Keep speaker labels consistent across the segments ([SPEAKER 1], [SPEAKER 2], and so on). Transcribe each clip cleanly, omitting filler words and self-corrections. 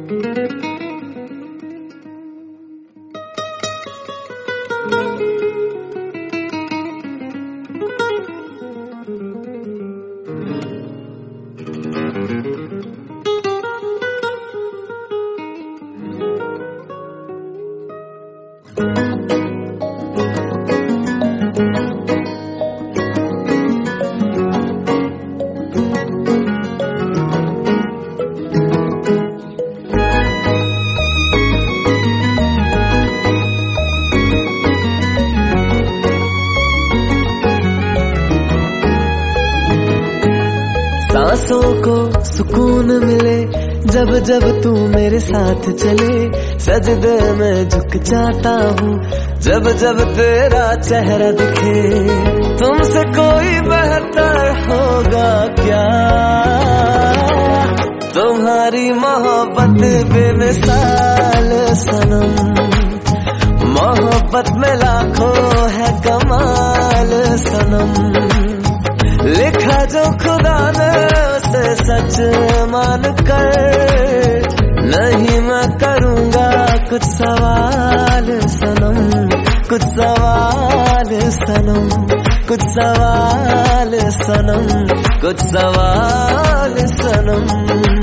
[SPEAKER 1] सांसों को सुकून मिले जब जब तू मेरे साथ चले, सजदे में झुक जाता हूँ जब जब तेरा चेहरा दिखे। तुमसे कोई बेहतर होगा क्या, तुम्हारी मोहब्बत बेमिसाल सनम। मोहब्बत में लाखों है कमाल सनम, लिखा जो खुदा ने उसे सच मान कर, नहीं मैं करूँगा कुछ सवाल सनम, कुछ सवाल सनम, कुछ सवाल सनम, कुछ सवाल सनम।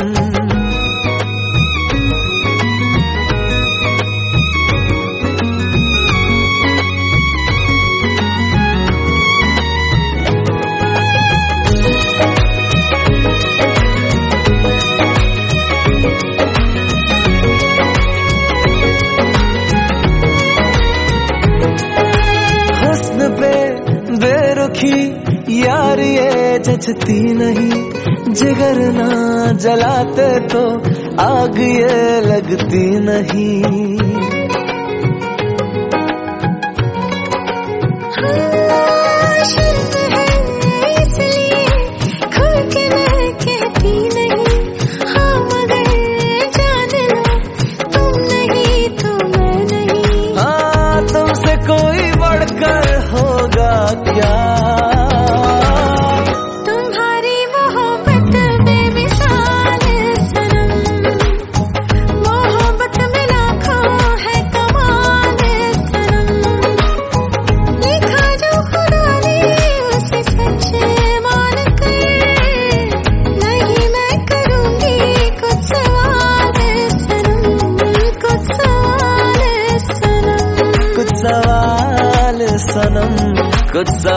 [SPEAKER 1] बेरुखी यार ये जचती नहीं, जिगर ना जलाते तो आग ये लगती नहीं। तुमसे कोई बढ़कर होगा क्या,
[SPEAKER 2] तुम्हारी मोहब्बत बेमिसाल सनम। मोहब्बत में लाखों है कमाल सनम, लिखा जो खुदा ने उसे सच मान कर, नहीं मैं करूँगी कुछ सवाल सनम, कुछ सवाल सनम,
[SPEAKER 1] कुछ सवाल सनम, कुछ